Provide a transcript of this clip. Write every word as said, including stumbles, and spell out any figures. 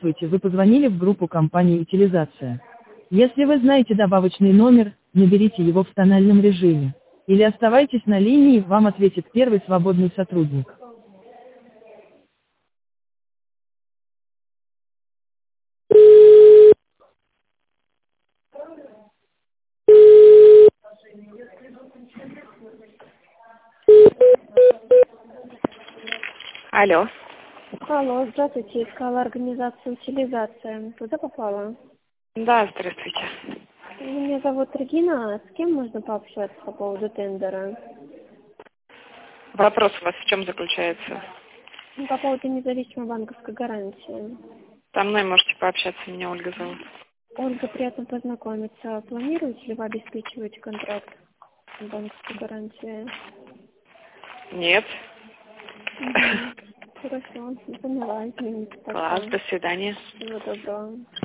Здравствуйте, вы позвонили в группу компании «Утилизация». Если вы знаете добавочный номер, наберите его в тональном режиме. Или оставайтесь на линии, вам ответит первый свободный сотрудник. Алло. Алло, здравствуйте, искала организацию «Утилизация». Туда попала? Да, здравствуйте. Меня зовут Регина. С кем можно пообщаться по поводу тендера? Вопрос у вас в чем заключается? Ну, по поводу независимой банковской гарантии. Со мной можете пообщаться, меня Ольга зовут. Ольга, приятно познакомиться. Планируете ли вы обеспечивать контракт банковской гарантии? Нет. Угу. Хорошо, поняла, извините. Класс, до свидания. Всего доброго.